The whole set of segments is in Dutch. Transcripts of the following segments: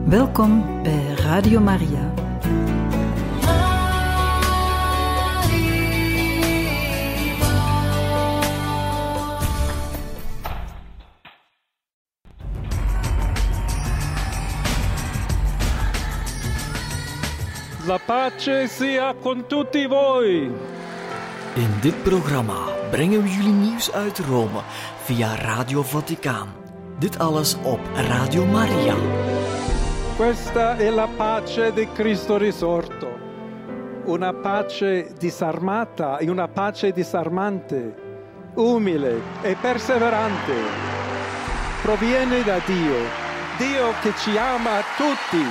Welkom bij Radio Maria. La pace sia con tutti voi. In dit programma brengen we jullie nieuws uit Rome via Radio Vaticaan. Dit alles op Radio Maria. Questa è la pace di Cristo risorto. Una pace disarmata e una pace disarmante, umile e perseverante. Proviene da Dio, Dio che ci ama tutti.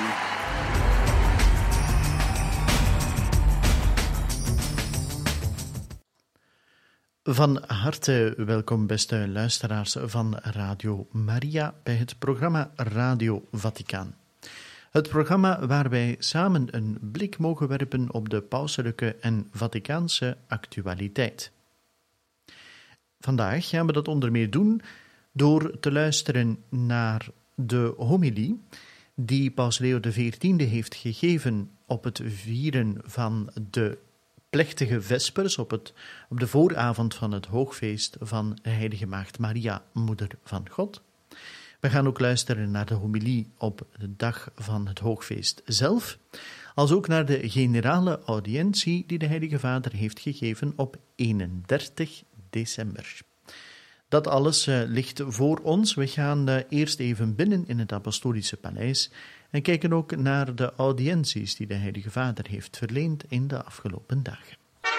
Van harte welkom, beste luisteraars van Radio Maria, bij het programma Radio Vaticaan. Het programma waar wij samen een blik mogen werpen op de pauselijke en Vaticaanse actualiteit. Vandaag gaan we dat onder meer doen door te luisteren naar de homilie die Paus Leo XIV heeft gegeven op het vieren van de plechtige vespers, op de vooravond van het hoogfeest van de Heilige Maagd Maria, Moeder van God. We gaan ook luisteren naar de homilie op de dag van het hoogfeest zelf, als ook naar de generale audiëntie die de Heilige Vader heeft gegeven op 31 december. Dat alles ligt voor ons. We gaan eerst even binnen in het Apostolische Paleis en kijken ook naar de audiënties die de Heilige Vader heeft verleend in de afgelopen dagen.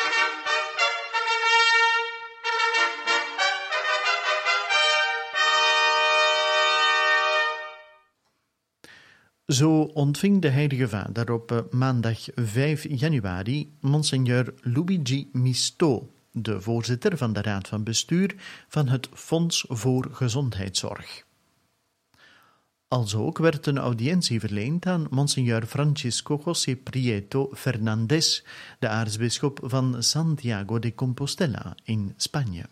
Zo ontving de Heilige Vader op maandag 5 januari Monseigneur Luigi Misto, de voorzitter van de Raad van Bestuur van het Fonds voor Gezondheidszorg. Alsook werd een audiëntie verleend aan Monseigneur Francisco José Prieto Fernández, de aartsbisschop van Santiago de Compostela in Spanje.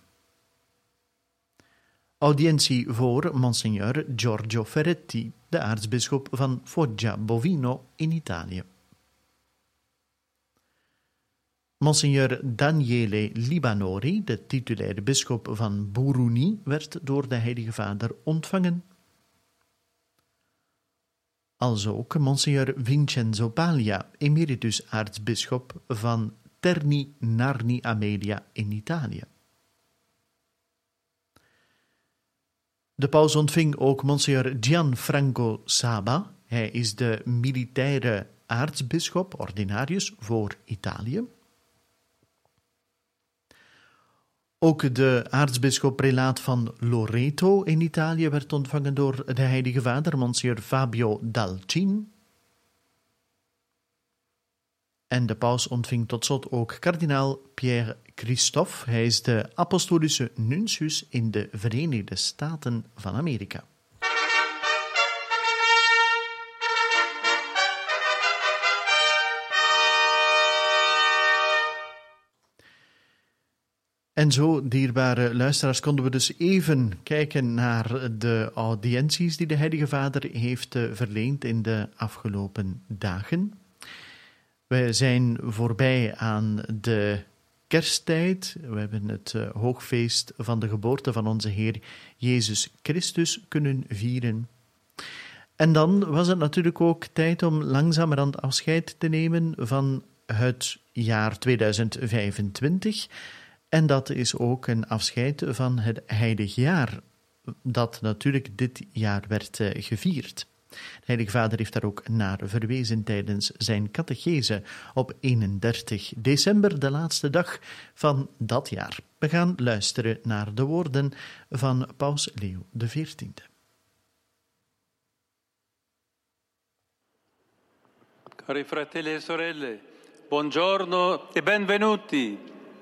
Audiëntie voor Monseigneur Giorgio Ferretti, de aartsbisschop van Foggia Bovino in Italië. Monseigneur Daniele Libanori, de titulaire bisschop van Buruni, werd door de Heilige Vader ontvangen. Alsook Monseigneur Vincenzo Paglia, emeritus aartsbisschop van Terni Narni Amelia in Italië. De paus ontving ook Monseigneur Gianfranco Saba. Hij is de militaire aartsbisschop, ordinarius, voor Italië. Ook de aartsbisschop-prelaat van Loreto in Italië werd ontvangen door de Heilige Vader, Monseigneur Fabio Dalcin. En de paus ontving tot slot ook kardinaal Pierre Christophe. Hij is de apostolische nuntius in de Verenigde Staten van Amerika. En zo, dierbare luisteraars, konden we dus even kijken naar de audiënties die de Heilige Vader heeft verleend in de afgelopen dagen. We zijn voorbij aan de kersttijd. We hebben het hoogfeest van de geboorte van onze Heer Jezus Christus kunnen vieren. En dan was het natuurlijk ook tijd om langzamerhand afscheid te nemen van het jaar 2025. En dat is ook een afscheid van het heilig jaar, dat natuurlijk dit jaar werd gevierd. De Heilige Vader heeft daar ook naar verwezen tijdens zijn catechese op 31 december, de laatste dag van dat jaar. We gaan luisteren naar de woorden van Paus Leo XIV. Cari fratelli e sorelle, buongiorno e benvenuti.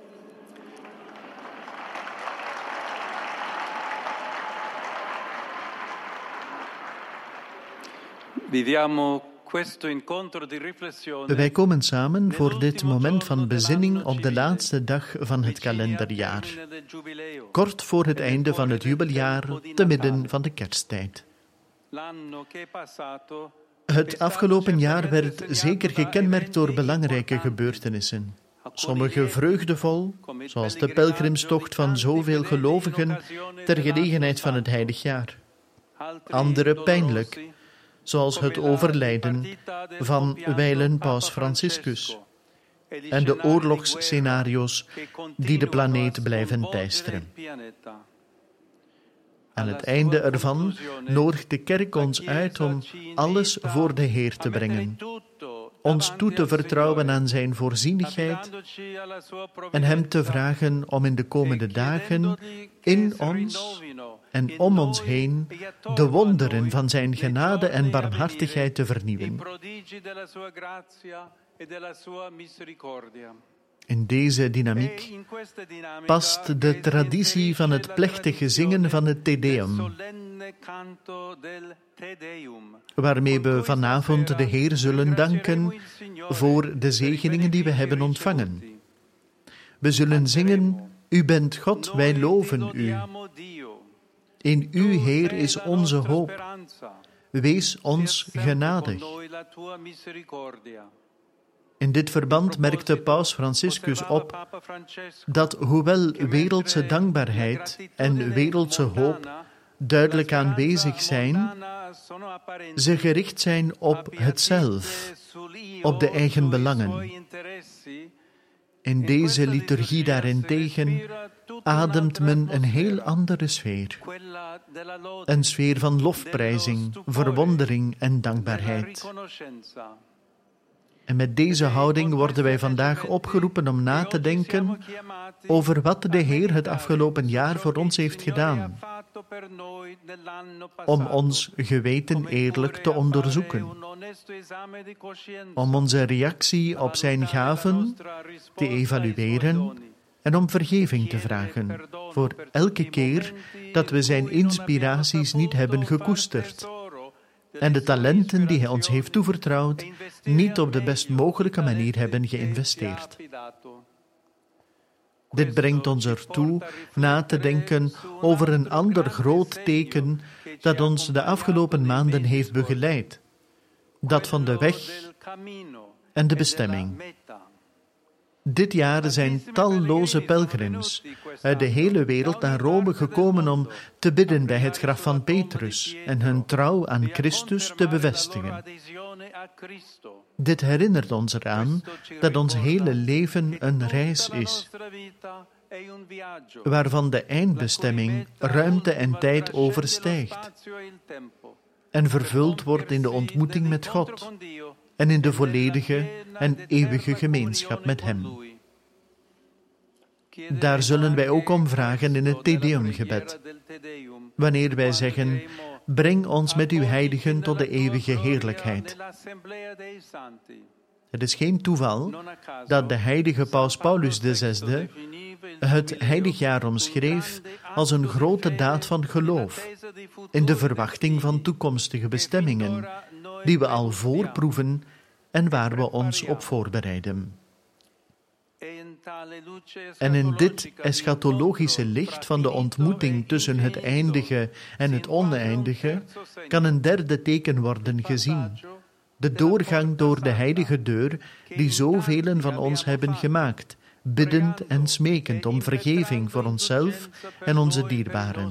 Wij komen samen voor dit moment van bezinning op de laatste dag van het kalenderjaar, kort voor het einde van het jubeljaar, te midden van de kersttijd. Het afgelopen jaar werd zeker gekenmerkt door belangrijke gebeurtenissen. Sommige vreugdevol, zoals de pelgrimstocht van zoveel gelovigen ter gelegenheid van het heilig jaar. Andere pijnlijk, zoals het overlijden van wijlen Paus Franciscus en de oorlogsscenario's die de planeet blijven teisteren. Aan het einde ervan nodigt de kerk ons uit om alles voor de Heer te brengen, ons toe te vertrouwen aan zijn voorzienigheid en hem te vragen om in de komende dagen in ons en om ons heen de wonderen van zijn genade en barmhartigheid te vernieuwen. In deze dynamiek past de traditie van het plechtige zingen van het Te Deum, waarmee we vanavond de Heer zullen danken voor de zegeningen die we hebben ontvangen. We zullen zingen: U bent God, wij loven U. In U, Heer, is onze hoop. Wees ons genadig. In dit verband merkte Paus Franciscus op dat hoewel wereldse dankbaarheid en wereldse hoop duidelijk aanwezig zijn, ze gericht zijn op het zelf, op de eigen belangen. In deze liturgie daarentegen ademt men een heel andere sfeer. Een sfeer van lofprijzing, verwondering en dankbaarheid. En met deze houding worden wij vandaag opgeroepen om na te denken over wat de Heer het afgelopen jaar voor ons heeft gedaan. Om ons geweten eerlijk te onderzoeken. Om onze reactie op zijn gaven te evalueren en om vergeving te vragen voor elke keer dat we zijn inspiraties niet hebben gekoesterd en de talenten die hij ons heeft toevertrouwd niet op de best mogelijke manier hebben geïnvesteerd. Dit brengt ons ertoe na te denken over een ander groot teken dat ons de afgelopen maanden heeft begeleid, dat van de weg en de bestemming. Dit jaar zijn talloze pelgrims uit de hele wereld naar Rome gekomen om te bidden bij het graf van Petrus en hun trouw aan Christus te bevestigen. Dit herinnert ons eraan dat ons hele leven een reis is, waarvan de eindbestemming ruimte en tijd overstijgt en vervuld wordt in de ontmoeting met God en in de volledige en eeuwige gemeenschap met Hem. Daar zullen wij ook om vragen in het Te Deum-gebed, wanneer wij zeggen: breng ons met uw heiligen tot de eeuwige heerlijkheid. Het is geen toeval dat de heilige Paus Paulus VI het heiligjaar omschreef als een grote daad van geloof, in de verwachting van toekomstige bestemmingen, die we al voorproeven en waar we ons op voorbereiden. En in dit eschatologische licht van de ontmoeting tussen het eindige en het oneindige kan een derde teken worden gezien: de doorgang door de heilige deur die zoveel van ons hebben gemaakt, biddend en smekend om vergeving voor onszelf en onze dierbaren.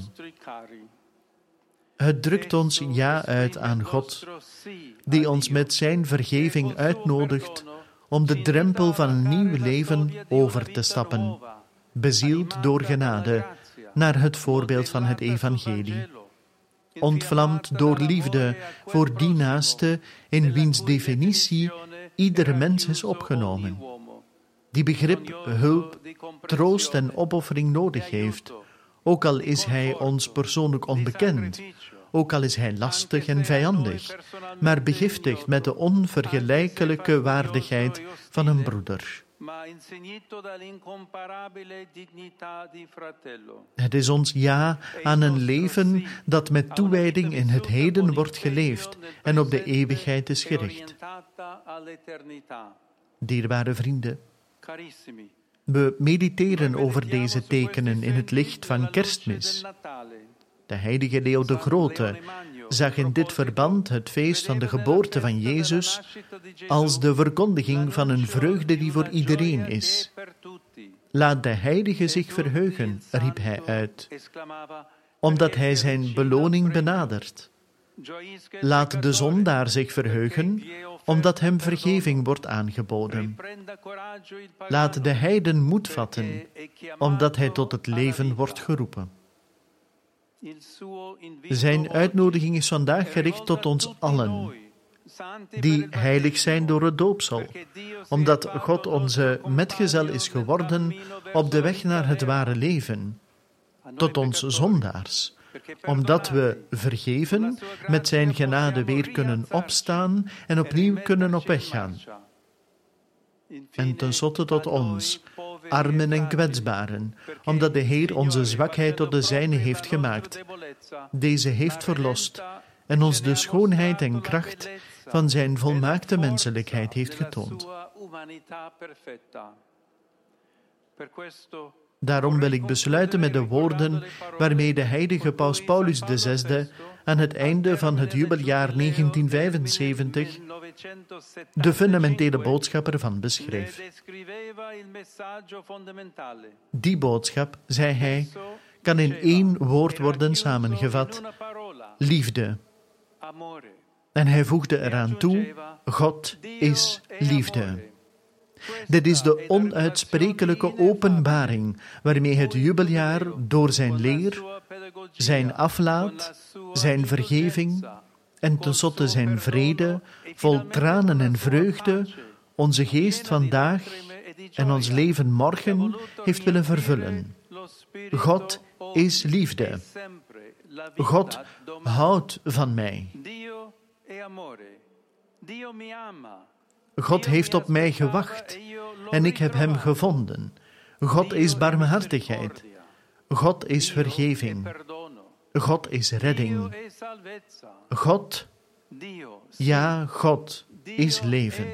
Het drukt ons ja uit aan God, die ons met zijn vergeving uitnodigt om de drempel van een nieuw leven over te stappen, bezield door genade, naar het voorbeeld van het evangelie. Ontvlamd door liefde voor die naaste in wiens definitie ieder mens is opgenomen, die begrip, hulp, troost en opoffering nodig heeft, ook al is hij ons persoonlijk onbekend, ook al is hij lastig en vijandig, maar begiftigd met de onvergelijkelijke waardigheid van een broeder. Het is ons ja aan een leven dat met toewijding in het heden wordt geleefd en op de eeuwigheid is gericht. Dierbare vrienden, we mediteren over deze tekenen in het licht van Kerstmis. De heilige Leo de Grote zag in dit verband het feest van de geboorte van Jezus als de verkondiging van een vreugde die voor iedereen is. Laat de heilige zich verheugen, riep hij uit, omdat hij zijn beloning benadert. Laat de zondaar zich verheugen, omdat hem vergeving wordt aangeboden. Laat de heiden moed vatten, omdat hij tot het leven wordt geroepen. Zijn uitnodiging is vandaag gericht tot ons allen, die heilig zijn door het doopsel, omdat God onze metgezel is geworden op de weg naar het ware leven, tot ons zondaars, omdat we vergeven met zijn genade weer kunnen opstaan en opnieuw kunnen op weg gaan. En tenslotte tot ons, armen en kwetsbaren, omdat de Heer onze zwakheid tot de zijne heeft gemaakt. Deze heeft verlost en ons de schoonheid en kracht van zijn volmaakte menselijkheid heeft getoond. Daarom wil ik besluiten met de woorden waarmee de heilige paus Paulus VI aan het einde van het jubeljaar 1975 de fundamentele boodschap ervan beschreef. Die boodschap, zei hij, kan in één woord worden samengevat: liefde. En hij voegde eraan toe: God is liefde. Dit is de onuitsprekelijke openbaring waarmee het jubeljaar door zijn leer, zijn aflaat, zijn vergeving en tenslotte zijn vrede, vol tranen en vreugde, onze geest vandaag en ons leven morgen heeft willen vervullen. God is liefde. God houdt van mij. God heeft op mij gewacht en ik heb hem gevonden. God is barmhartigheid. God is vergeving. God is redding. God, ja, God is leven.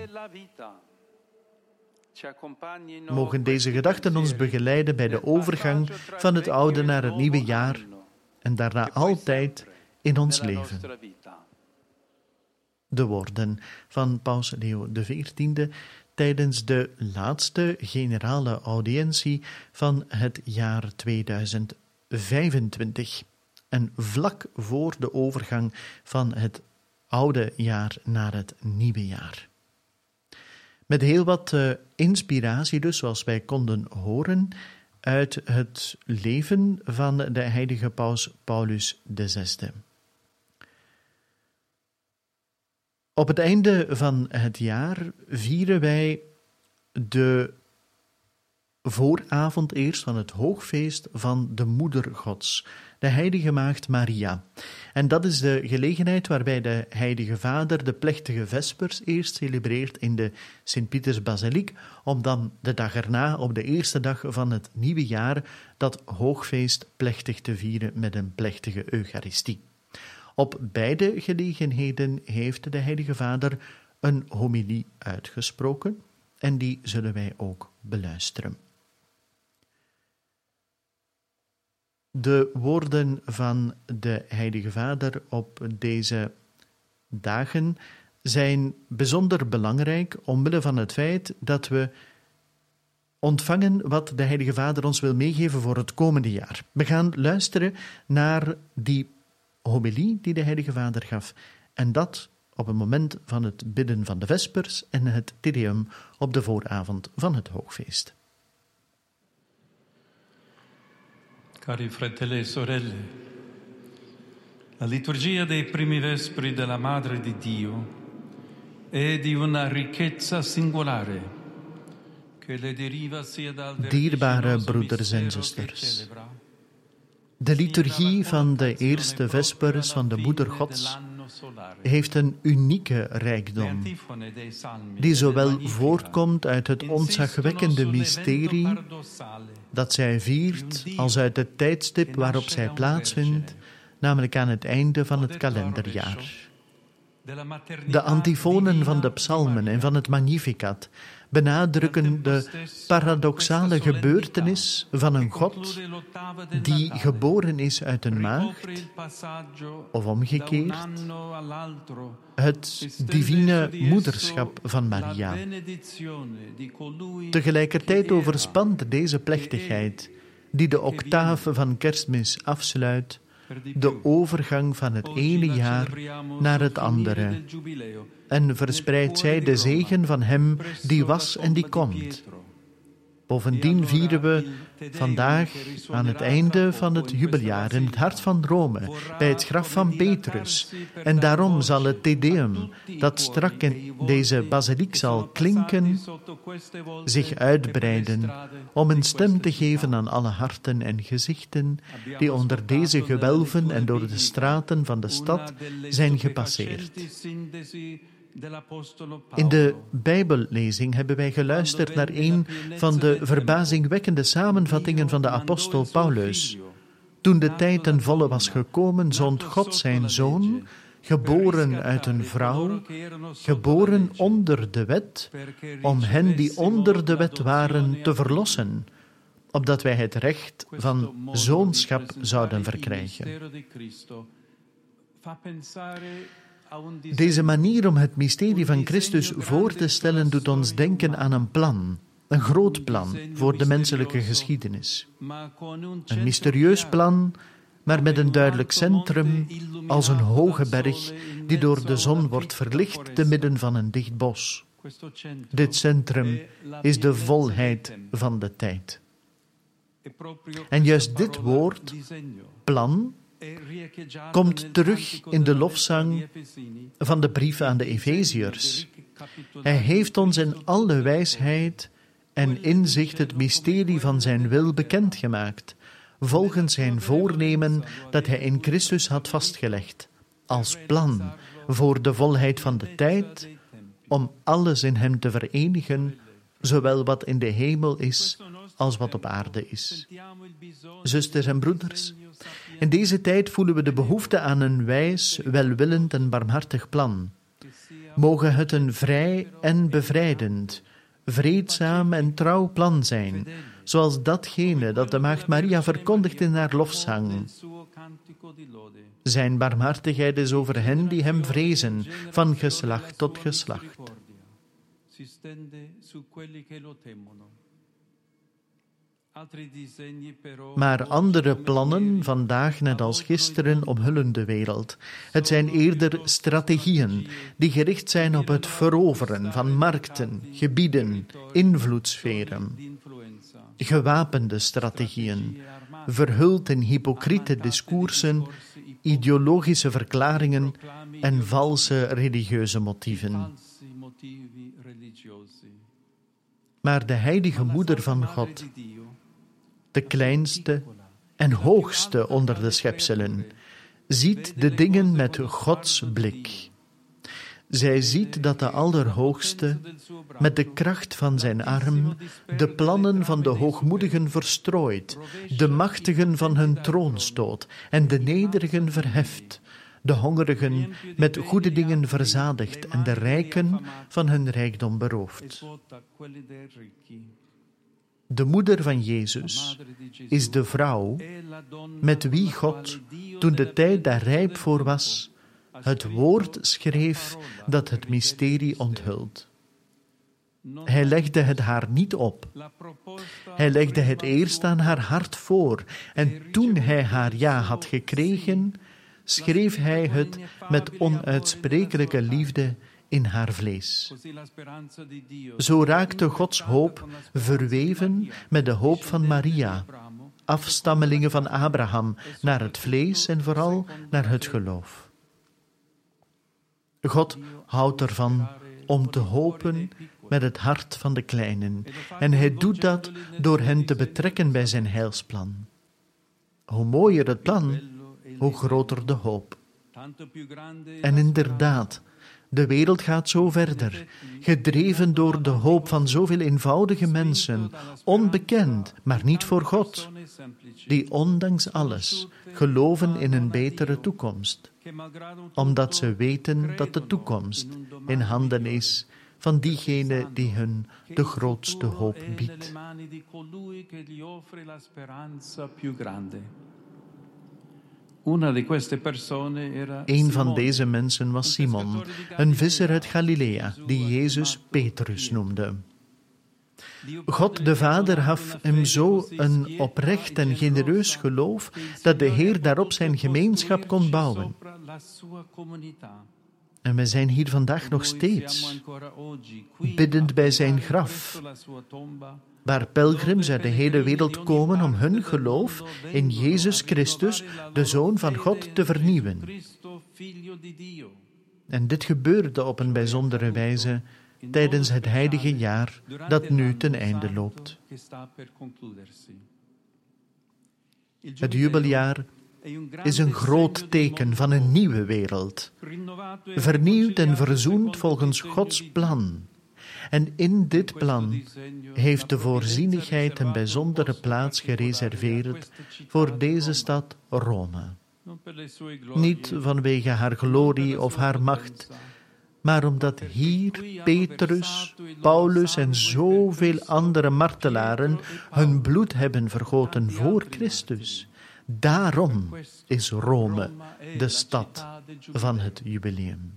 Mogen deze gedachten ons begeleiden bij de overgang van het oude naar het nieuwe jaar en daarna altijd in ons leven. De woorden van paus Leo XIV tijdens de laatste generale audiëntie van het jaar 2025 en vlak voor de overgang van het oude jaar naar het nieuwe jaar. Met heel wat inspiratie dus, zoals wij konden horen, uit het leven van de heilige paus Paulus VI. Op het einde van het jaar vieren wij de vooravond eerst van het hoogfeest van de Moeder Gods, de Heilige Maagd Maria. En dat is de gelegenheid waarbij de Heilige Vader de plechtige Vespers eerst celebreert in de Sint-Pietersbasiliek, om dan de dag erna, op de eerste dag van het nieuwe jaar, dat hoogfeest plechtig te vieren met een plechtige Eucharistie. Op beide gelegenheden heeft de Heilige Vader een homilie uitgesproken en die zullen wij ook beluisteren. De woorden van de Heilige Vader op deze dagen zijn bijzonder belangrijk omwille van het feit dat we ontvangen wat de Heilige Vader ons wil meegeven voor het komende jaar. We gaan luisteren naar die homilie die de Heilige Vader gaf, en dat op het moment van het bidden van de Vespers en het Te Deum op de vooravond van het hoogfeest. Cari fratelli e sorelle, la liturgia dei primi vespri della Madre di Dio è di una ricchezza singolare che le deriva sia dal Dierbare broeders en zusters, de liturgie van de eerste Vespers van de Moeder Gods heeft een unieke rijkdom, die zowel voortkomt uit het ontzagwekkende mysterie dat zij viert, als uit het tijdstip waarop zij plaatsvindt, namelijk aan het einde van het kalenderjaar. De antifonen van de psalmen en van het Magnificat benadrukken de paradoxale gebeurtenis van een God die geboren is uit een maagd, of omgekeerd, het divine moederschap van Maria. Tegelijkertijd overspant deze plechtigheid, die de octaaf van Kerstmis afsluit, de overgang van het ene jaar naar het andere, en verspreidt zij de zegen van hem die was en die komt. Bovendien vieren we vandaag aan het einde van het jubeljaar in het hart van Rome, bij het graf van Petrus. En daarom zal het Te Deum, dat strak in deze basiliek zal klinken, zich uitbreiden om een stem te geven aan alle harten en gezichten die onder deze gewelven en door de straten van de stad zijn gepasseerd. In de Bijbellezing hebben wij geluisterd naar een van de verbazingwekkende samenvattingen van de apostel Paulus. Toen de tijd ten volle was gekomen, zond God zijn Zoon, geboren uit een vrouw, geboren onder de wet, om hen die onder de wet waren te verlossen, opdat wij het recht van zoonschap zouden verkrijgen. Deze manier om het mysterie van Christus voor te stellen doet ons denken aan een plan, een groot plan voor de menselijke geschiedenis. Een mysterieus plan, maar met een duidelijk centrum als een hoge berg die door de zon wordt verlicht te midden van een dicht bos. Dit centrum is de volheid van de tijd. En juist dit woord, plan, komt terug in de lofzang van de brief aan de Efeziërs. Hij heeft ons in alle wijsheid en inzicht het mysterie van zijn wil bekendgemaakt, volgens zijn voornemen dat hij in Christus had vastgelegd, als plan voor de volheid van de tijd, om alles in hem te verenigen, zowel wat in de hemel is als wat op aarde is. Zusters en broeders, in deze tijd voelen we de behoefte aan een wijs, welwillend en barmhartig plan. Mogen het een vrij en bevrijdend, vreedzaam en trouw plan zijn, zoals datgene dat de maagd Maria verkondigt in haar lofzang. Zijn barmhartigheid is over hen die hem vrezen, van geslacht tot geslacht. Maar andere plannen, vandaag net als gisteren, omhullen de wereld. Het zijn eerder strategieën die gericht zijn op het veroveren van markten, gebieden, invloedssferen. Gewapende strategieën, verhuld in hypocriete discoursen, ideologische verklaringen en valse religieuze motieven. Maar de heilige moeder van God, de kleinste en hoogste onder de schepselen, ziet de dingen met Gods blik. Zij ziet dat de Allerhoogste, met de kracht van zijn arm, de plannen van de hoogmoedigen verstrooit, de machtigen van hun troon stoot en de nederigen verheft, de hongerigen met goede dingen verzadigt en de rijken van hun rijkdom berooft. De moeder van Jezus is de vrouw met wie God, toen de tijd daar rijp voor was, het woord schreef dat het mysterie onthult. Hij legde het haar niet op. Hij legde het eerst aan haar hart voor en toen hij haar ja had gekregen, schreef hij het met onuitsprekelijke liefde in haar vlees. Zo raakte Gods hoop verweven met de hoop van Maria, afstammelingen van Abraham, naar het vlees en vooral naar het geloof. God houdt ervan om te hopen met het hart van de kleinen, en hij doet dat door hen te betrekken bij zijn heilsplan. Hoe mooier het plan, hoe groter de hoop. En inderdaad, de wereld gaat zo verder, gedreven door de hoop van zoveel eenvoudige mensen, onbekend, maar niet voor God, die ondanks alles geloven in een betere toekomst. omdat ze weten dat de toekomst in handen is van diegene die hun de grootste hoop biedt. Een van deze mensen was Simon, een visser uit Galilea, die Jezus Petrus noemde. God de Vader gaf hem zo een oprecht en genereus geloof dat de Heer daarop zijn gemeenschap kon bouwen. En wij zijn hier vandaag nog steeds, biddend bij zijn graf, waar pelgrims uit de hele wereld komen om hun geloof in Jezus Christus, de Zoon van God, te vernieuwen. En dit gebeurde op een bijzondere wijze tijdens het heilige jaar dat nu ten einde loopt. Het jubeljaar is een groot teken van een nieuwe wereld, vernieuwd en verzoend volgens Gods plan. En in dit plan heeft de voorzienigheid een bijzondere plaats gereserveerd voor deze stad Rome. Niet vanwege haar glorie of haar macht, maar omdat hier Petrus, Paulus en zoveel andere martelaren hun bloed hebben vergoten voor Christus. Daarom is Rome de stad van het jubileum.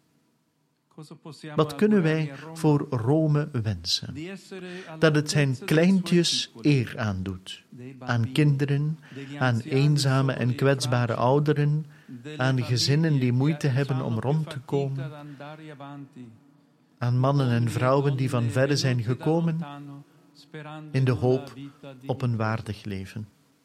Wat kunnen wij voor Rome wensen? Dat het zijn kleintjes eer aandoet. Aan kinderen, aan eenzame en kwetsbare ouderen, aan gezinnen die moeite hebben om rond te komen, aan mannen en vrouwen die van verre zijn gekomen, in de hoop op een waardig leven.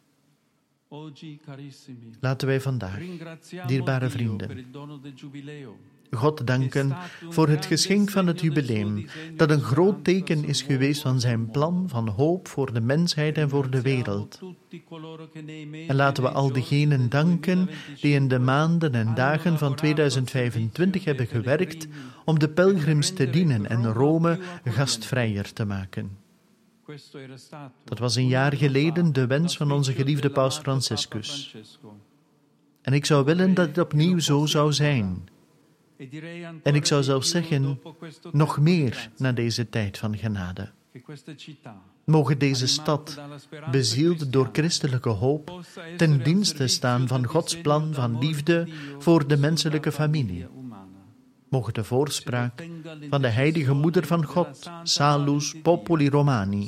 Laten wij vandaag, dierbare vrienden, God danken voor het geschenk van het jubileum, dat een groot teken is geweest van zijn plan van hoop voor de mensheid en voor de wereld. En laten we al diegenen danken die in de maanden en dagen van 2025 hebben gewerkt om de pelgrims te dienen en Rome gastvrijer te maken. Dat was een jaar geleden de wens van onze geliefde paus Franciscus. En ik zou willen dat het opnieuw zo zou zijn. En ik zou zelfs zeggen, nog meer na deze tijd van genade. Mogen deze stad, bezield door christelijke hoop, ten dienste staan van Gods plan van liefde voor de menselijke familie. Mogen de voorspraak van de heilige moeder van God, Salus Populi Romani,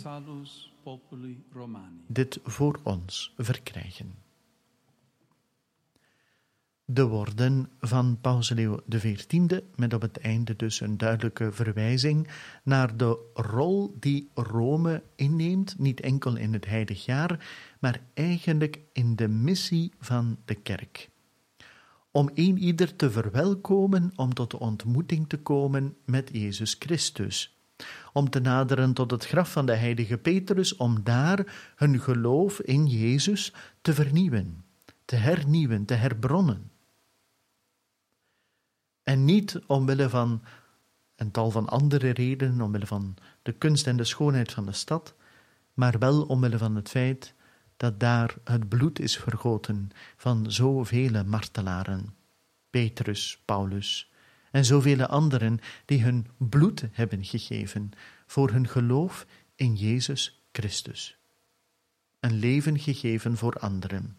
dit voor ons verkrijgen. De woorden van Paus Leo XIV, met op het einde dus een duidelijke verwijzing naar de rol die Rome inneemt, niet enkel in het heilig jaar, maar eigenlijk in de missie van de kerk. Om ieder te verwelkomen, om tot de ontmoeting te komen met Jezus Christus. Om te naderen tot het graf van de heilige Petrus, om daar hun geloof in Jezus te vernieuwen, te hernieuwen, te herbronnen. En niet omwille van een tal van andere redenen, omwille van de kunst en de schoonheid van de stad, maar wel omwille van het feit dat daar het bloed is vergoten van zoveel martelaren, Petrus, Paulus en zoveel anderen die hun bloed hebben gegeven voor hun geloof in Jezus Christus. Een leven gegeven voor anderen.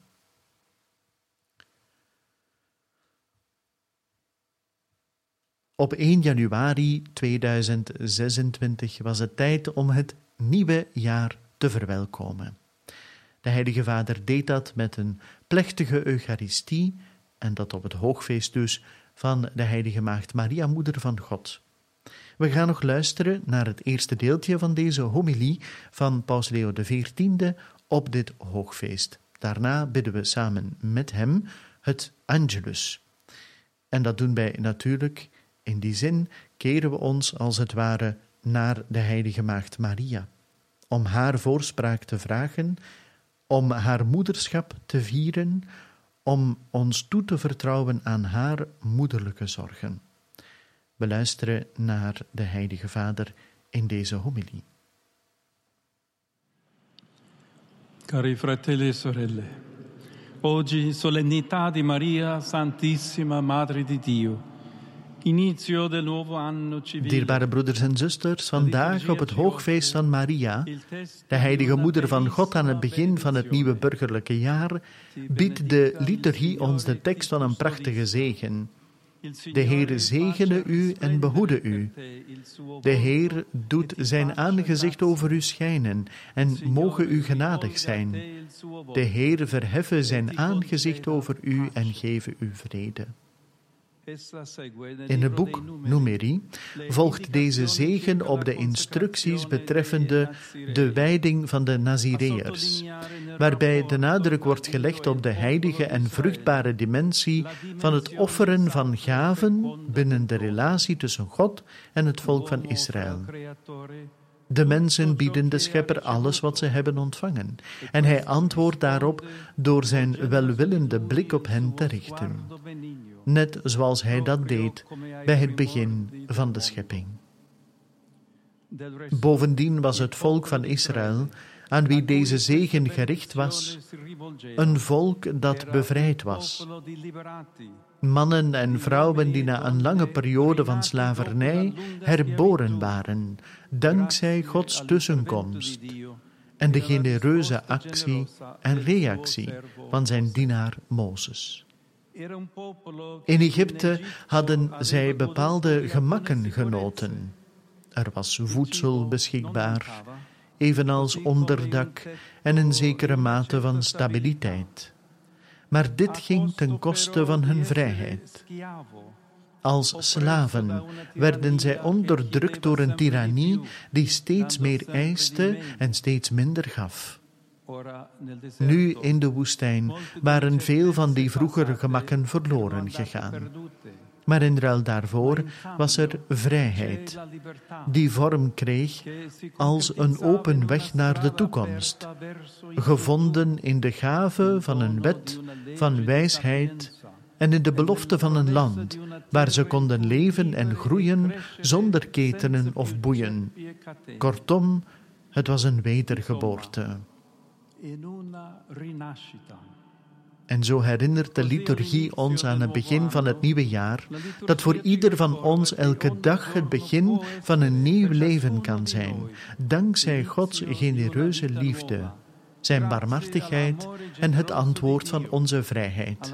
Op 1 januari 2026 was het tijd om het nieuwe jaar te verwelkomen. De Heilige Vader deed dat met een plechtige Eucharistie, en dat op het hoogfeest dus van de Heilige Maagd Maria, Moeder van God. We gaan nog luisteren naar het eerste deeltje van deze homilie van Paus Leo XIV op dit hoogfeest. Daarna bidden we samen met hem het Angelus. En dat doen wij natuurlijk. In die zin keren we ons als het ware naar de Heilige Maagd Maria, om haar voorspraak te vragen, om haar moederschap te vieren, om ons toe te vertrouwen aan haar moederlijke zorgen. We luisteren naar de Heilige Vader in deze homilie. Cari fratelli e sorelle, Oggi, solennità di Maria, Santissima Madre di Dio. Inizio del nuovo anno civile. Dierbare broeders en zusters, vandaag op het hoogfeest van Maria, de heilige moeder van God aan het begin van het nieuwe burgerlijke jaar, biedt de liturgie ons de tekst van een prachtige zegen. De Heer zegene u en behoede u. De Heer doet zijn aangezicht over u schijnen en mogen u genadig zijn. De Heer verheffe zijn aangezicht over u en geven u vrede. In het boek Numeri volgt deze zegen op de instructies betreffende de wijding van de Nazireërs, waarbij de nadruk wordt gelegd op de heilige en vruchtbare dimensie van het offeren van gaven binnen de relatie tussen God en het volk van Israël. De mensen bieden de Schepper alles wat ze hebben ontvangen, en hij antwoordt daarop door zijn welwillende blik op hen te richten, net zoals hij dat deed bij het begin van de schepping. Bovendien was het volk van Israël, aan wie deze zegen gericht was, een volk dat bevrijd was. Mannen en vrouwen die na een lange periode van slavernij herboren waren, dankzij Gods tussenkomst en de genereuze actie en reactie van zijn dienaar Mozes. In Egypte hadden zij bepaalde gemakken genoten. Er was voedsel beschikbaar, evenals onderdak en een zekere mate van stabiliteit. Maar dit ging ten koste van hun vrijheid. Als slaven werden zij onderdrukt door een tirannie die steeds meer eiste en steeds minder gaf. Nu in de woestijn waren veel van die vroegere gemakken verloren gegaan. Maar in ruil daarvoor was er vrijheid, die vorm kreeg als een open weg naar de toekomst, gevonden in de gave van een wet, van wijsheid en in de belofte van een land, waar ze konden leven en groeien zonder ketenen of boeien. Kortom, het was een wedergeboorte. En zo herinnert de liturgie ons aan het begin van het nieuwe jaar dat voor ieder van ons elke dag het begin van een nieuw leven kan zijn, dankzij Gods genereuze liefde, zijn barmhartigheid en het antwoord van onze vrijheid.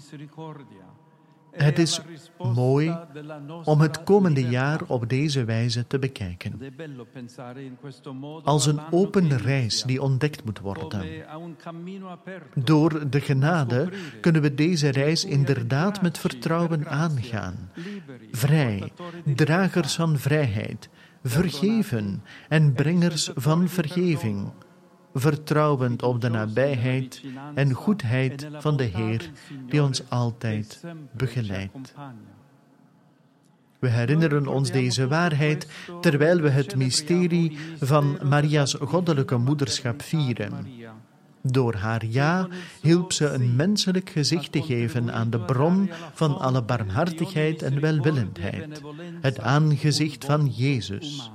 Het is mooi om het komende jaar op deze wijze te bekijken. Als een open reis die ontdekt moet worden. Door de genade kunnen we deze reis inderdaad met vertrouwen aangaan. Vrij, dragers van vrijheid, vergeven en brengers van vergeving. Vertrouwend op de nabijheid en goedheid van de Heer, die ons altijd begeleidt. We herinneren ons deze waarheid terwijl we het mysterie van Maria's goddelijke moederschap vieren. Door haar ja hielp ze een menselijk gezicht te geven aan de bron van alle barmhartigheid en welwillendheid, het aangezicht van Jezus.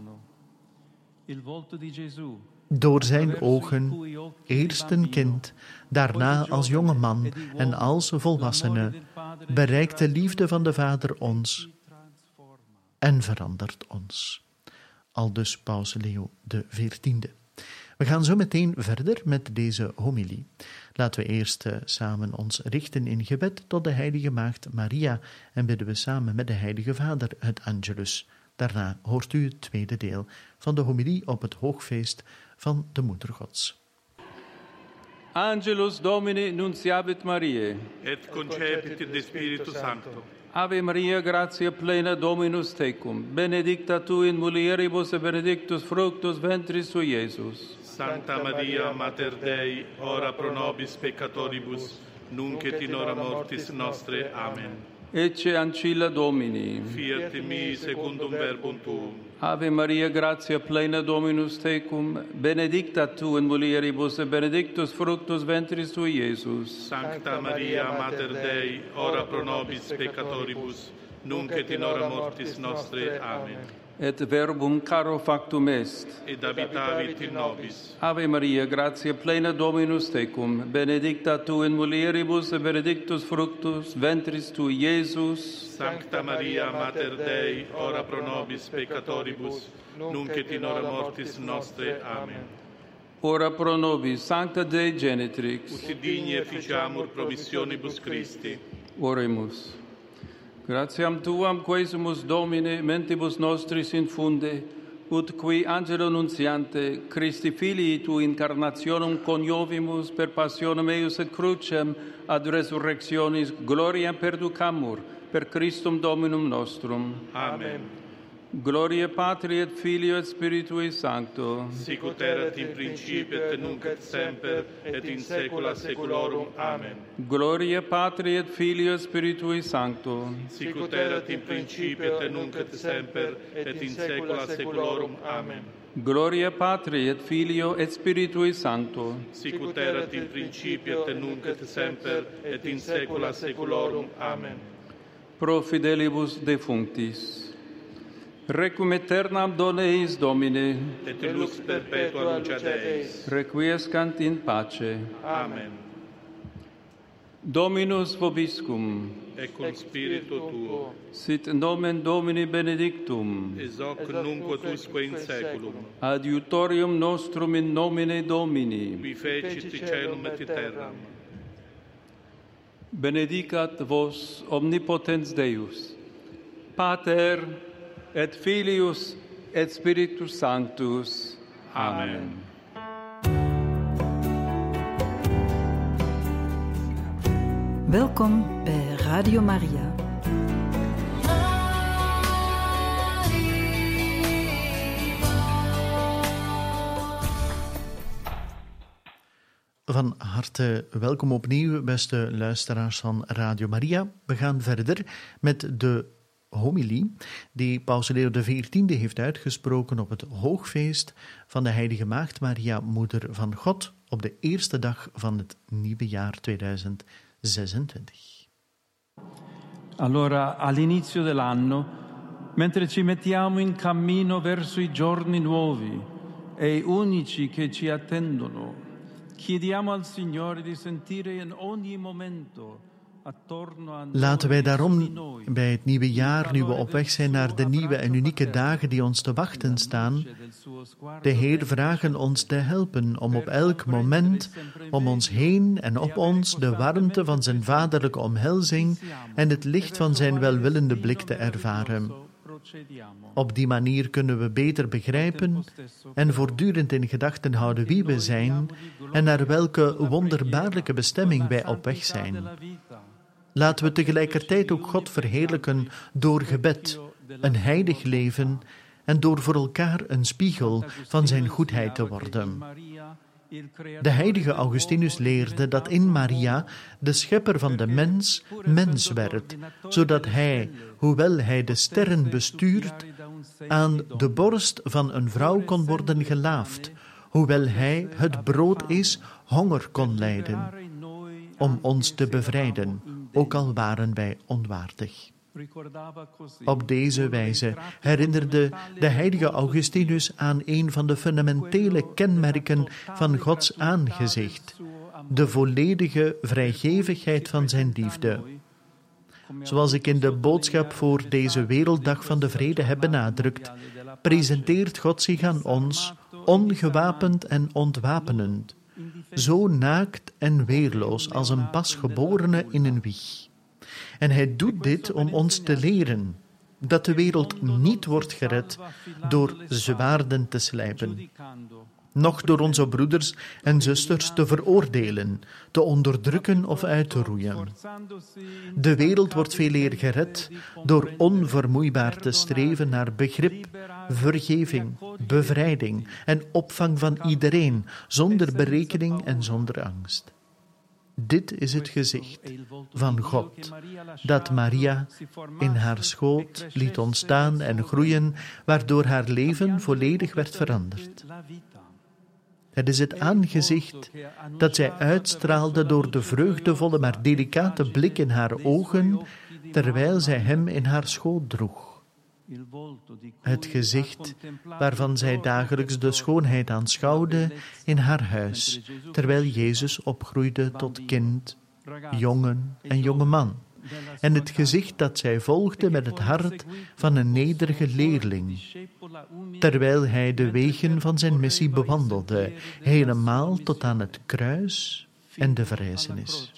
Door zijn ogen, eerst een kind, daarna als jonge man en als volwassene, bereikt de liefde van de Vader ons en verandert ons. Aldus Paus Leo XIV. We gaan zo meteen verder met deze homilie. Laten we eerst samen ons richten in gebed tot de heilige maagd Maria en bidden we samen met de heilige Vader het Angelus. Daarna hoort u het tweede deel van de homilie op het hoogfeest van de Moeder Gods. Angelus Domini nunciabit Mariae. Et concepit in de Spiritu Sancto. Ave Maria, gratia plena, Dominus tecum. Benedicta tu in mulieribus et benedictus fructus ventris tui, Iesus. Santa Maria, Mater Dei, ora pro nobis peccatoribus, nunc et in hora mortis nostre. Amen. Ecce ancilla Domini. Fiat in mi secundum verbum tuum. Ave Maria, gratia plena, Dominus tecum. Benedicta tu in mulieribus et benedictus fructus ventris tui, Iesus. Sancta Maria, Mater Dei, ora pro nobis peccatoribus, nunc et in hora mortis nostre. Amen. et verbum caro factum est. et habitavit in nobis. Ave Maria, gratia plena Dominus tecum, benedicta tu in mulieribus et benedictus fructus ventris tui, Iesus. Sancta Maria, Mater Dei, ora pro nobis peccatoribus, nunc et in hora mortis nostre. Amen. Ora pro nobis, Sancta Dei Genitrix. Ut digni efficiamur promissionibus Christi. Oremus. Gratiam Tuam quesumus Domine mentibus nostris infunde, ut qui angelo nuntiante Christi Filii Tui incarnationem coniovimus per passionem eius et crucem ad resurrectionis gloriam perducamur per Christum Dominum nostrum. Amen. Gloria Patri et Filio et Spiritui Sancto. Sic ut erat in principio et nunc et semper et in saecula saeculorum. Amen. Gloria Patri et Filio et Spiritui Sancto. Sic ut erat in principio et nunc et semper et in saecula saeculorum. Amen. Gloria Patri et Filio et Spiritui Sancto. Sic ut erat in principio et nunc et semper et in saecula saeculorum. Amen. Pro fidelibus defunctis. Requiem aeternam dona eis Domine, Et lux perpetua lucet eis. requiescant in pace. Amen. Dominus vobiscum, Et cum spiritu tuo, sit nomen Domini benedictum, ex hoc nunc usque in saeculum, adiutorium nostrum in nomine Domini. qui fecit caelum et terram. Benedicat vos omnipotens Deus, Pater et Filius et Spiritus Sanctus. Amen. Welkom bij Radio Maria. Van harte welkom opnieuw, beste luisteraars van Radio Maria. We gaan verder met de homilie die Paus Leo XIV heeft uitgesproken op het hoogfeest van de Heilige Maagd Maria, Moeder van God, op de eerste dag van het nieuwe jaar 2026. Allora, all'inizio dell'anno, mentre ci mettiamo in cammino verso i giorni nuovi e unici che ci attendono, chiediamo al Signore di sentire in ogni momento attorno a noi. Laten wij daarom bij het nieuwe jaar, nu we op weg zijn naar de nieuwe en unieke dagen die ons te wachten staan, de Heer vragen ons te helpen om op elk moment om ons heen en op ons de warmte van zijn vaderlijke omhelzing en het licht van zijn welwillende blik te ervaren. Op die manier kunnen we beter begrijpen en voortdurend in gedachten houden wie we zijn en naar welke wonderbaarlijke bestemming wij op weg zijn. Laten we tegelijkertijd ook God verheerlijken door gebed, een heilig leven en door voor elkaar een spiegel van zijn goedheid te worden. De heilige Augustinus leerde dat in Maria de schepper van de mens mens werd, zodat hij, hoewel hij de sterren bestuurt, aan de borst van een vrouw kon worden gelaafd, hoewel hij het brood is, honger kon lijden, om ons te bevrijden, ook al waren wij onwaardig. Op deze wijze herinnerde de heilige Augustinus aan een van de fundamentele kenmerken van Gods aangezicht, de volledige vrijgevigheid van zijn liefde. Zoals ik in de boodschap voor deze Werelddag van de Vrede heb benadrukt, presenteert God zich aan ons ongewapend en ontwapenend, zo naakt en weerloos als een pasgeborene in een wieg. En hij doet dit om ons te leren dat de wereld niet wordt gered door zwaarden te slijpen, noch door onze broeders en zusters te veroordelen, te onderdrukken of uit te roeien. De wereld wordt veeleer gered door onvermoeibaar te streven naar begrip, vergeving, bevrijding en opvang van iedereen, zonder berekening en zonder angst. Dit is het gezicht van God, dat Maria in haar schoot liet ontstaan en groeien, waardoor haar leven volledig werd veranderd. Het is het aangezicht dat zij uitstraalde door de vreugdevolle maar delicate blik in haar ogen, terwijl zij hem in haar schoot droeg. Het gezicht waarvan zij dagelijks de schoonheid aanschouwde in haar huis, terwijl Jezus opgroeide tot kind, jongen en jongeman. En het gezicht dat zij volgde met het hart van een nederige leerling, terwijl hij de wegen van zijn missie bewandelde, helemaal tot aan het kruis en de verrijzenis.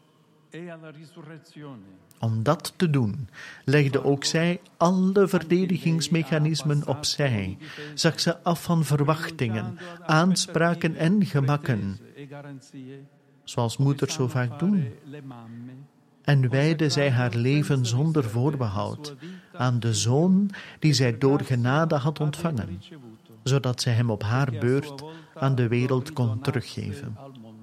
Om dat te doen, legde ook zij alle verdedigingsmechanismen opzij, zag ze af van verwachtingen, aanspraken en gemakken, zoals moeders zo vaak doen, en wijdde zij haar leven zonder voorbehoud aan de Zoon die zij door genade had ontvangen, zodat zij hem op haar beurt aan de wereld kon teruggeven.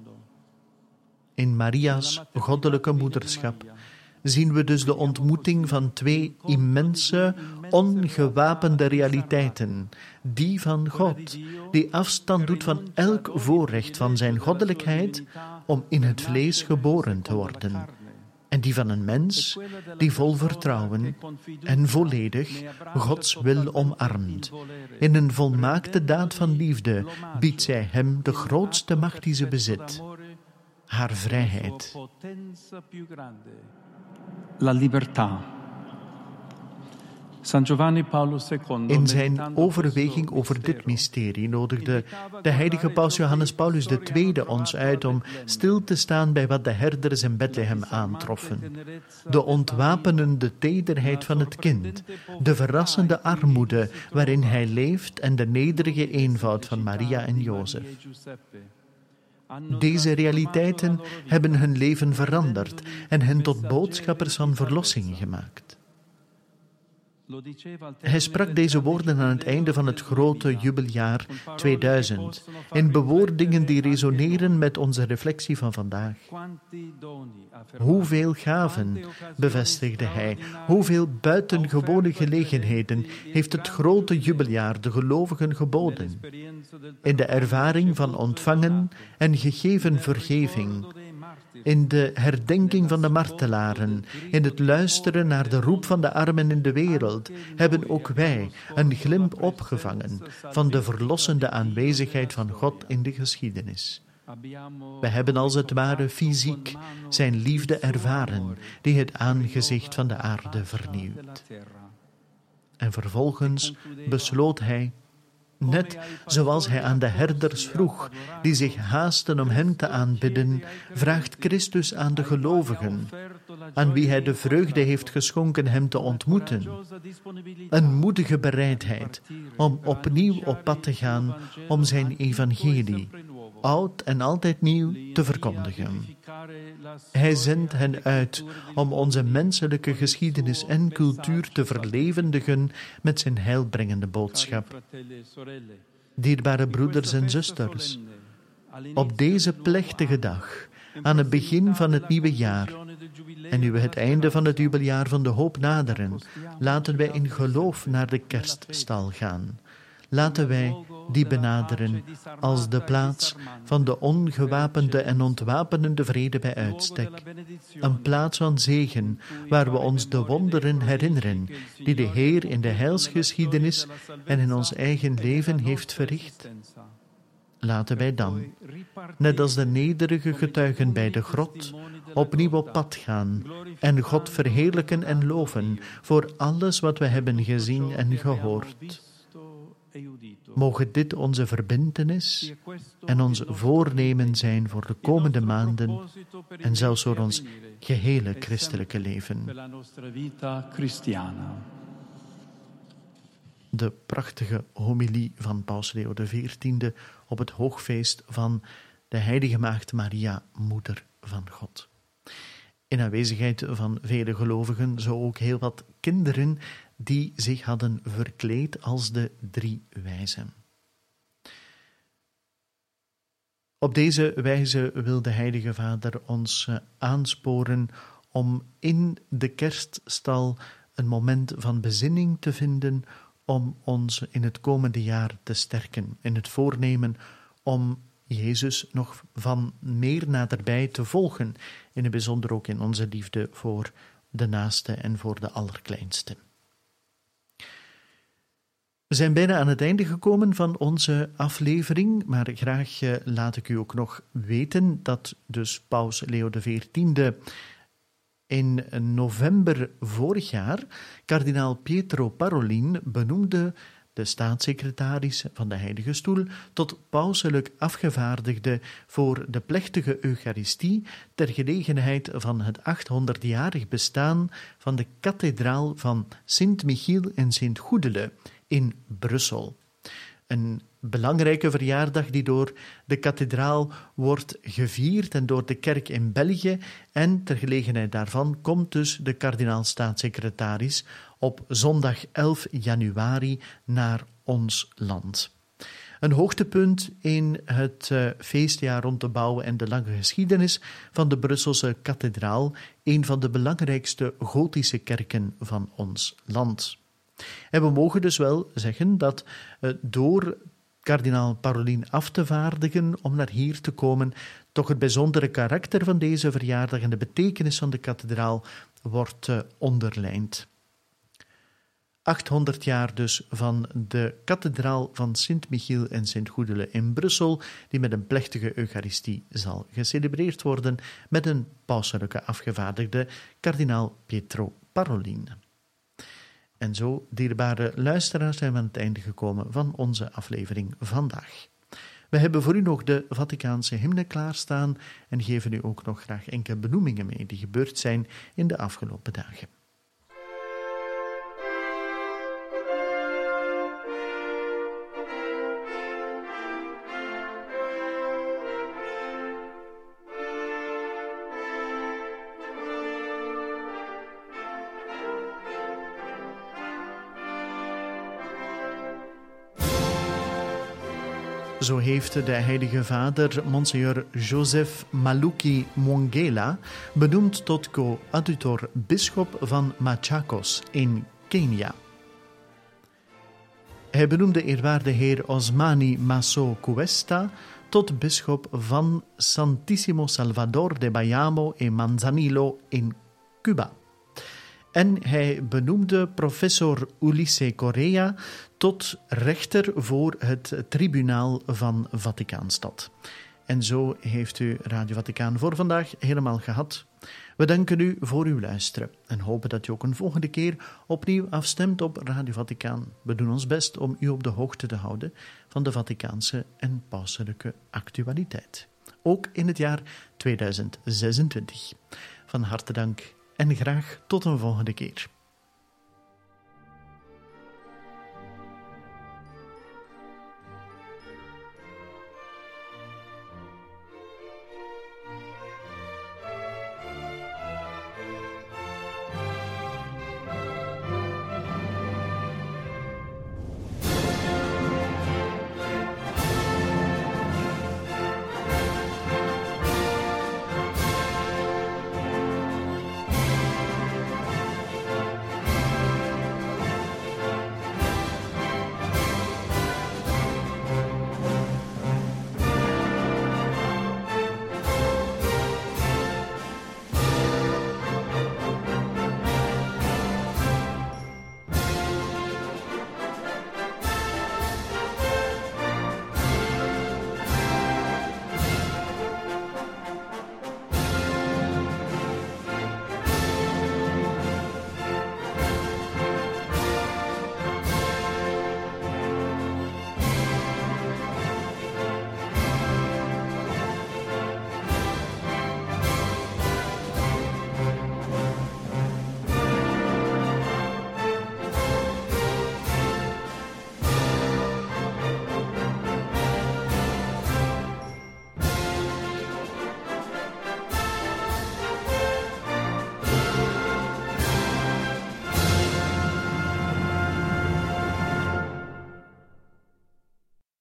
In Maria's goddelijke moederschap zien we dus de ontmoeting van twee immense, ongewapende realiteiten. Die van God, die afstand doet van elk voorrecht van zijn goddelijkheid om in het vlees geboren te worden. En die van een mens die vol vertrouwen en volledig Gods wil omarmt. In een volmaakte daad van liefde biedt zij hem de grootste macht die ze bezit, haar vrijheid. La libertà. In zijn overweging over dit mysterie nodigde de heilige paus Johannes Paulus II ons uit om stil te staan bij wat de herders in Bethlehem aantroffen. De ontwapenende tederheid van het kind, de verrassende armoede waarin hij leeft en de nederige eenvoud van Maria en Jozef. Deze realiteiten hebben hun leven veranderd en hen tot boodschappers van verlossing gemaakt. Hij sprak deze woorden aan het einde van het grote jubeljaar 2000, in bewoordingen die resoneren met onze reflectie van vandaag. Hoeveel gaven, bevestigde hij, hoeveel buitengewone gelegenheden heeft het grote jubeljaar de gelovigen geboden. In de ervaring van ontvangen en gegeven vergeving, in de herdenking van de martelaren, in het luisteren naar de roep van de armen in de wereld, hebben ook wij een glimp opgevangen van de verlossende aanwezigheid van God in de geschiedenis. We hebben als het ware fysiek zijn liefde ervaren, die het aangezicht van de aarde vernieuwt. En vervolgens besloot hij, net zoals hij aan de herders vroeg, die zich haasten om hem te aanbidden, vraagt Christus aan de gelovigen, aan wie hij de vreugde heeft geschonken hem te ontmoeten, een moedige bereidheid om opnieuw op pad te gaan om zijn evangelie, oud en altijd nieuw, te verkondigen. Hij zendt hen uit om onze menselijke geschiedenis en cultuur te verlevendigen met zijn heilbrengende boodschap. Dierbare broeders en zusters, op deze plechtige dag, aan het begin van het nieuwe jaar, en nu we het einde van het jubeljaar van de hoop naderen, laten wij in geloof naar de kerststal gaan. Laten wij die benaderen als de plaats van de ongewapende en ontwapenende vrede bij uitstek. Een plaats van zegen, waar we ons de wonderen herinneren die de Heer in de heilsgeschiedenis en in ons eigen leven heeft verricht. Laten wij dan, net als de nederige getuigen bij de grot, opnieuw op pad gaan en God verheerlijken en loven voor alles wat we hebben gezien en gehoord. Mogen dit onze verbintenis en ons voornemen zijn voor de komende maanden en zelfs voor ons gehele christelijke leven. De prachtige homilie van Paus Leo XIV op het hoogfeest van de heilige maagd Maria, moeder van God. In aanwezigheid van vele gelovigen, zo ook heel wat kinderen die zich hadden verkleed als de 3 wijzen. Op deze wijze wil de Heilige Vader ons aansporen om in de kerststal een moment van bezinning te vinden om ons in het komende jaar te sterken, in het voornemen om Jezus nog van meer naderbij te volgen, in het bijzonder ook in onze liefde voor de naaste en voor de allerkleinste. We zijn bijna aan het einde gekomen van onze aflevering, maar graag laat ik u ook nog weten dat dus Paus Leo XIV in november vorig jaar kardinaal Pietro Parolin benoemde de staatssecretaris van de Heilige Stoel tot pauselijk afgevaardigde voor de plechtige Eucharistie ter gelegenheid van het 800-jarig bestaan van de kathedraal van Sint-Michiel en Sint-Goedele in Brussel. Een belangrijke verjaardag die door de kathedraal wordt gevierd en door de kerk in België. En ter gelegenheid daarvan komt dus de kardinaal-staatssecretaris op zondag 11 januari naar ons land. Een hoogtepunt in het feestjaar rond de bouw en de lange geschiedenis van de Brusselse kathedraal, een van de belangrijkste gotische kerken van ons land. En we mogen dus wel zeggen dat door kardinaal Parolin af te vaardigen om naar hier te komen, toch het bijzondere karakter van deze verjaardag en de betekenis van de kathedraal wordt onderlijnd. 800 jaar dus van de kathedraal van Sint-Michiel en Sint-Goedele in Brussel, die met een plechtige Eucharistie zal gecelebreerd worden met een pauselijke afgevaardigde, kardinaal Pietro Parolin. En zo, dierbare luisteraars, zijn we aan het einde gekomen van onze aflevering vandaag. We hebben voor u nog de Vaticaanse hymne klaarstaan en geven u ook nog graag enkele benoemingen mee die gebeurd zijn in de afgelopen dagen. Zo heeft de Heilige Vader Monseigneur Joseph Maluki Mwongela benoemd tot coadjutor bisschop van Machakos in Kenia. Hij benoemde eerwaarde heer Osmani Maso Cuesta tot bisschop van Santissimo Salvador de Bayamo in Manzanillo in Cuba. En hij benoemde professor Ulisse Correa tot rechter voor het tribunaal van Vaticaanstad. En zo heeft u Radio Vaticaan voor vandaag helemaal gehad. We danken u voor uw luisteren en hopen dat u ook een volgende keer opnieuw afstemt op Radio Vaticaan. We doen ons best om u op de hoogte te houden van de Vaticaanse en pauselijke actualiteit. Ook in het jaar 2026. Van harte dank en graag tot een volgende keer.